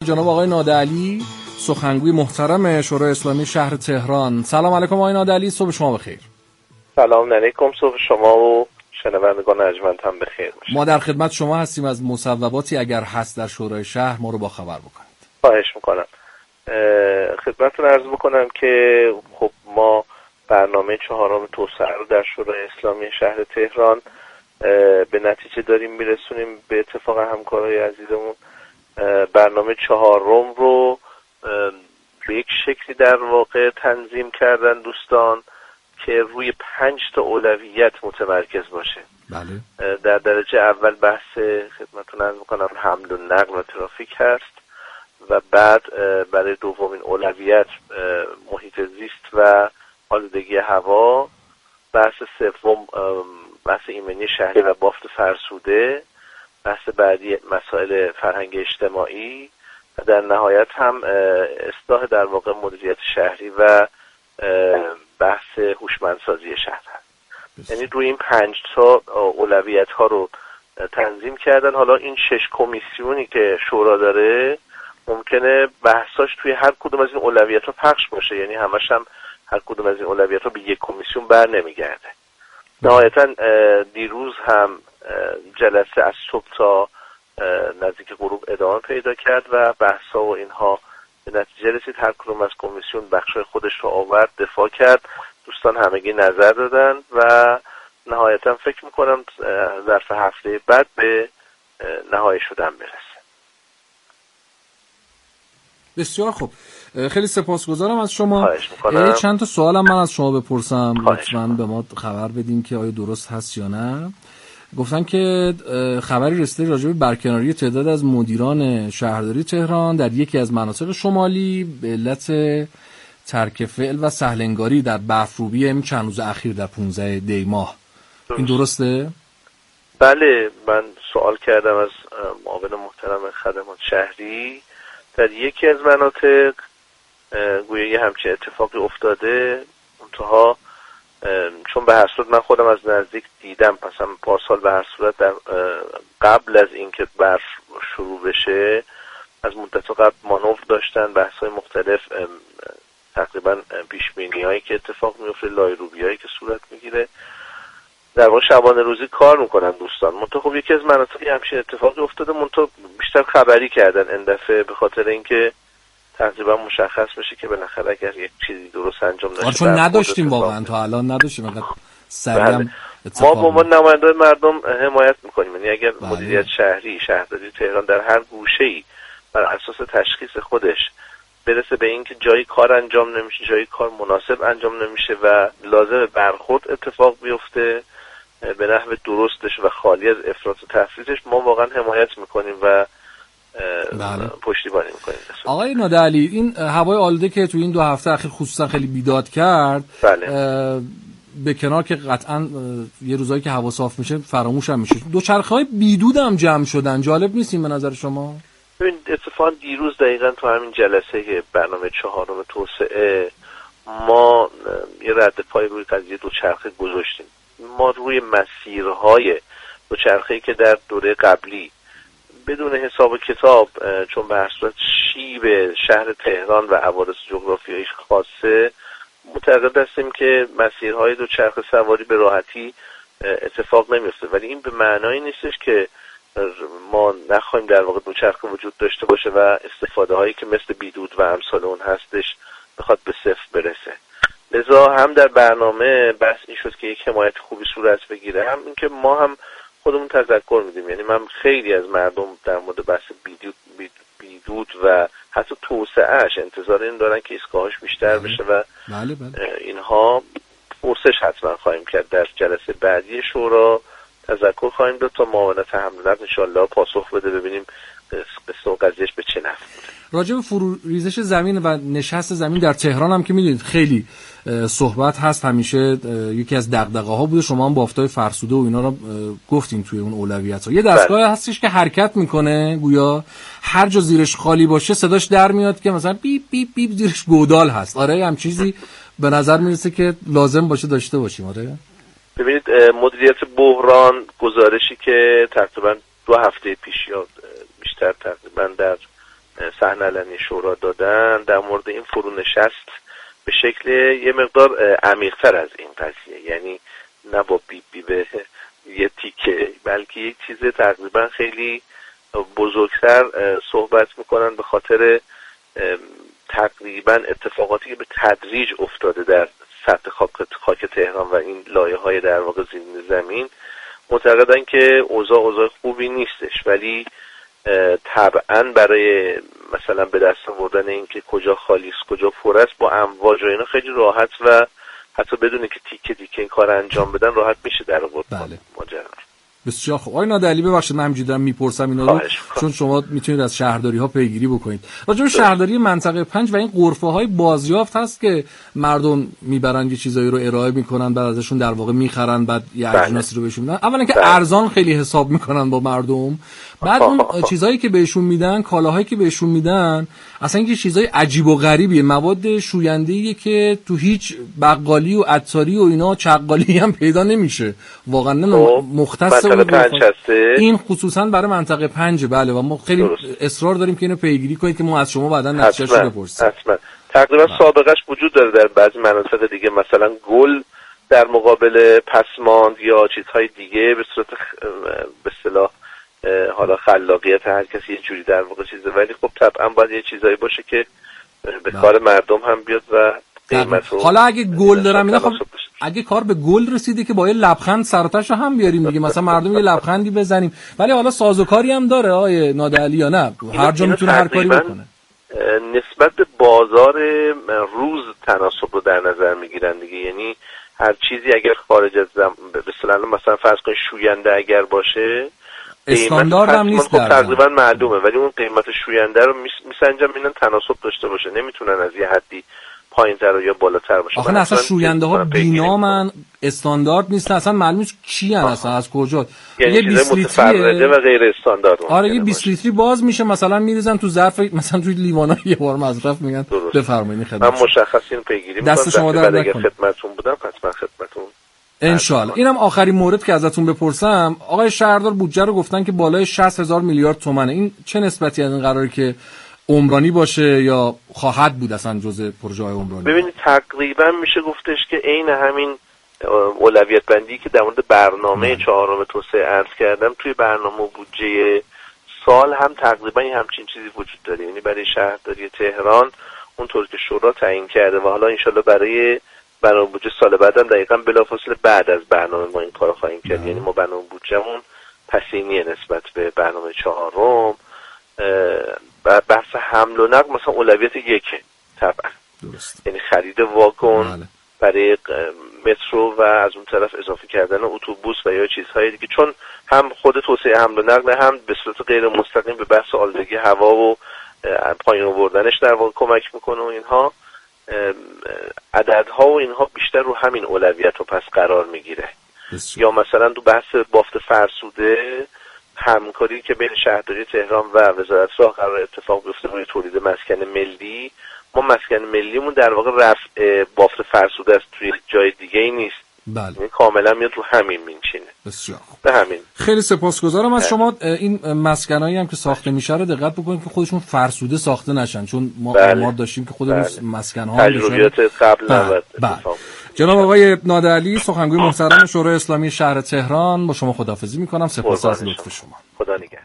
جناب آقای نادعلی، سخنگوی محترم شورای اسلامی شهر تهران. سلام علیکم آقای نادعلی، صبح شما بخیر. سلام علیکم، صبح شما و شنوندگان ارجمند هم بخیر باشه. ما در خدمت شما هستیم، از مصوباتی اگر هست در شورای شهر ما رو با خبر بکنید. خواهش میکنم. خدمتتون عرض بکنم که خب ما برنامه 4 توسعه رو در شورای اسلامی شهر تهران به نتیجه داریم میرسونیم به اتفاق همکارای عزیزمون. برنامه 4 رو به یک شکلی در واقع تنظیم کردن دوستان که روی 5 اولویت متمرکز باشه. بله. در درجه اول بحث خدمتتون عرض میکنم حمل و نقل و ترافیک هست و بعد برای دومین اولویت محیط زیست و آلودگی هوا، بحث سوم بحث ایمنی شهری و بافت فرسوده، بحث بعدی مسائل فرهنگ اجتماعی و در نهایت هم اصلاح در واقع مدیریت شهری و بحث هوشمندسازی شهر هست. یعنی روی این 5 اولویت ها رو تنظیم کردن. حالا این 6 کمیسیونی که شورا داره ممکنه بحثاش توی هر کدوم از این اولویت ها پخش باشه، یعنی همش هم هر کدوم از این اولویت ها به یک کمیسیون بر نمیگرده. نهایتا دیروز هم جلسه از صبح تا نزدیک غروب ادامه پیدا کرد و بحثا و اینها به نتیجه رسید. هر کدوم از کمیسیون بخشای خودش رو آورد، دفاع کرد، دوستان همگی نظر دادن و نهایتا فکر میکنم ظرف هفته بعد به نهایی شدن برسه. بسیار خوب، خیلی سپاسگزارم از شما. چند تا سوالم من از شما بپرسم، لطفاً به ما خبر بدین که آیا درست هست یا نه. گفتن که خبری رسیده راجع به برکناری تعداد از مدیران شهرداری تهران در یکی از مناطق شمالی به علت ترک فعل و سهلنگاری در برفروبی این چند روز اخیر در 15 دی ماه. این درسته؟ بله، من سوال کردم از معاون محترم خدمات شهری در یکی از مناطق گویا یه همچین اتفاقی افتاده. منتها چون به هر صورت من خودم از نزدیک دیدم، پس هم پارسال به هر صورت در قبل از اینکه برف شروع بشه از مدت قبل مانور داشتن، بحث‌های مختلف، تقریبا پیش‌بینی‌هایی که اتفاق میفته، لایروبی‌هایی که صورت میگیره، در واقع شبانه روزی کار میکنن دوستان. منتها خب یکی از مناطقی همچین اتفاقی افتاده، منتها بیشتر خبری کردن این دفعه به خاطر اینکه تقریبا مشخص بشه که بالاخره اگر یک چیزی درست انجام نشه. چون نداشتیم واقعا تا الان نداشتیم، انقدر سریع ما با عنوان نمایندگان مردم حمایت میکنیم. یعنی اگر مدیریت شهری شهرداری تهران در هر گوشه‌ای بر اساس تشخیص خودش برسه به اینکه جایی کار انجام نمیشه، جایی کار مناسب انجام نمیشه و لازم برخورد اتفاق بیفته به نحو درستش و خالی از افراط و تفریطش، ما واقعا حمایت میکنیم و پشتیبانی میکنیم. آقای نادعلی، این هوای آلوده که تو این 2 هفته اخیر خصوصا خیلی بیداد کرد، بله. به کنار که قطعا یه روزایی که هوا صاف میشه فراموش هم میشه، دوچرخه‌های بیدود هم جمع شدن. جالب نیست این به نظر شما؟ ببین اتفاقا دیروز دقیقاً تو همین جلسه برنامه 4 توسعه ما یه رد پای روی قضیه دوچرخه گذاشتیم. ما روی مسیرهای دوچرخه‌ای که در دوره قبلی بدون حساب و کتاب، چون به هر صورت شیب شهر تهران و حوادث جغرافیاییش خاصه، معتقد هستیم که مسیرهای دوچرخه سواری به راحتی اتفاق نمیفته. ولی این به معنای نیستش که ما نخواهیم در واقع دوچرخه وجود داشته باشه و استفاده هایی که مثل بیدود و امثال اون هستش بخواد به صفر برسه. لذا هم در برنامه بحث این شد که یک حمایت خوبی صورت بگیره، هم اینکه ما هم خودمون تذکر میدیم. یعنی من خیلی از مردم در مورد بحث بیدود و حتی توسعهش انتظار این دارن که ایستگاهاش بیشتر بشه و اینها پرسش حتما خواهیم کرد در جلسه بعدی شورا، تذکر خواهیم داد تا معاونت حمل و نقل انشالله پاسخ بده، ببینیم قصه و قضیهش به چه نحو بوده. راجع به فروریزش زمین و نشست زمین در تهران هم که میدونید خیلی صحبت هست، همیشه یکی از دغدغه‌ها بوده. شما هم بافتای فرسوده و اینا رو گفتین توی اون اولویت‌ها. یه دستگاه هستش که حرکت میکنه، گویا هر جا زیرش خالی باشه صداش در میاد که مثلا بیپ بیپ بیپ زیرش گودال هست. آره هم چیزی به نظر میرسه که لازم باشه داشته باشیم. آره ببینید مدیریت بحران گزارشی که تقریبا 2 هفته پیش یا بیشتر تقریبا در صحنه علنی شورا دادن در مورد این فرونشست به شکل یه مقدار عمیق‌تر از این قضیه، یعنی نه با بی به یه تیکه، بلکه یک چیز تقریبا خیلی بزرگتر صحبت میکنن به خاطر تقریبا اتفاقاتی که به تدریج افتاده در سطح خاک تهران و این لایه‌های در واقع زیر زمین. معتقدن که اوضاع خوبی نیستش، ولی طبعا برای مثلا به دست آوردن این که کجا خالی است کجا پر است با امواج و اینا خیلی راحت و حتی بدون که تیکه این کار انجام بدن راحت میشه در آورد. بله. ماجرا بسیار خوب. آقای نادعلی ببخشید من همینجوری دارم میپرسم اینا رو چون شما میتونید از شهرداری ها پیگیری بکنید. راجع به شهرداری منطقه 5 و این غرفه های بازیافت هست که مردم میبرن یه چیزایی رو ارائه میکنن بعد ازشون در واقع میخرن بعد یه اجناسی رو بهشون میدن. اولا که ارزان خیلی حساب میکنن با مردم، بعد اون چیزایی که بهشون میدن، کالاهایی که بهشون میدن اصلا یه چیزای عجیب و غریبیه، مواد شوینده‌ایه که تو هیچ بقالی و عطاری و اینا چغالی هم پیدا نمیشه. واقعا مختص این خصوصا برای منطقه 5. بله و ما خیلی اصرار داریم که اینو پیگیری کنید که ما از شما بعداً نتیجه‌اش رو بپرسیم. حتما. تقریبا سابقهش وجود داره در بعضی مناطق دیگه، مثلا گل در مقابل پسماند یا چیزهای دیگه به صورت به اصطلاح حالا خلاقیت هر کسی یه جوری در واقع چیزه، ولی خب طبعا باید یه چیزایی باشه که به کار مردم هم بیاد و قیمتو. حالا اگه گل دارم اینا خب اگه کار به گل رسیده که با یه لبخند سرتاشو هم بیاریم دیگه، مثلا مردم یه لبخندی بزنیم، ولی حالا سازوکاری هم داره آقای نادعلی یا نه هر جا میتونه هر کاری بکنه؟ نسبت به بازار روز تناسب رو در نظر میگیرن دیگه، یعنی هر چیزی اگر خارج از به اصطلاح مثلا فرض کن شوینده اگر باشه استاندارد هم نیست تقریبا معلومه، ولی اون قیمت شوینده رو میسنجن ببینن تناسب داشته باشه، نمیتونن از یه حدی پایین‌تر یا بالاتر باشه. آخه اصلا شوینده ها بینامن، استاندارد نیستن، اصلا معلوم نیست چی ان اصلا از کجا. یه 20 لیتری و غیر استاندارد. آره یه 20 لیتری باز میشه مثلا میریزن تو ظرف مثلا توی لیوانا یه بار مصرف میگن بفرمایید خدمت. من مشخص اینو پیگیری می‌کنم. دست شما در نکنه. خدمتتون بودم حتما خدمتتون. ان شاء الله. اینم آخرین مورد که ازتون بپرسم، آقای شهردار بودجه رو گفتن که بالای 60,000 میلیارد تومانه. این چه نسبتی از این قراره که عمرانی باشه یا خواهد بود اصلا جزء پروژه های عمرانی؟ ببینید تقریبا میشه گفتش که عین همین اولویت بندی که در مورد برنامه 4 توسعه عرض کردم توی برنامه بودجه سال هم تقریبا همچین چیزی وجود داره، یعنی برای شهرداری تهران اونطور که شورا تعیین کرده و حالا انشالله برای برنامه بودجه سال بعدم دقیقاً بلافاصله بعد از برنامه ما این کارو خواهیم کرد. یعنی ما برنامه بودجهمون پسینیه نسبت به برنامه 4. بحث حمل و نقل مثلا اولویت 1 طبعا درست. یعنی خرید واگن برای مترو و از اون طرف اضافه کردن اتوبوس و یا چیزهای دیگه، چون هم خود توسعه حمل و نقل هم به صورت غیر مستقیم به بحث آلودگی هوا و پایین آوردنش در واقع کمک میکنه و اینها عددها و اینها بیشتر رو همین اولویت و پس قرار میگیره. یا مثلا تو بحث بافت فرسوده همکاری که بین شهرداری تهران و وزارت راه قرار اتفاق بیفته روی تولید مسکن ملی، ما مسکن ملیمون در واقع رفع بافت فرسوده است، توی جای دیگه ای نیست. بله. کاملا میاد رو همین مینشینه. بسیار خوب. به همین. خیلی سپاسگزارم از شما. این مسکنایی هم که ساخته میشه رو دقت بکنید که خودشون فرسوده ساخته نشن، چون ما آمار داشتیم که خودمون مسکن‌ها تجربیات قبل نبود. جناب آقای نادعلی سخنگوی محترم شورای اسلامی شهر تهران با شما خداحافظی میکنم. سپاس از لطف شما. خدا نگهدار.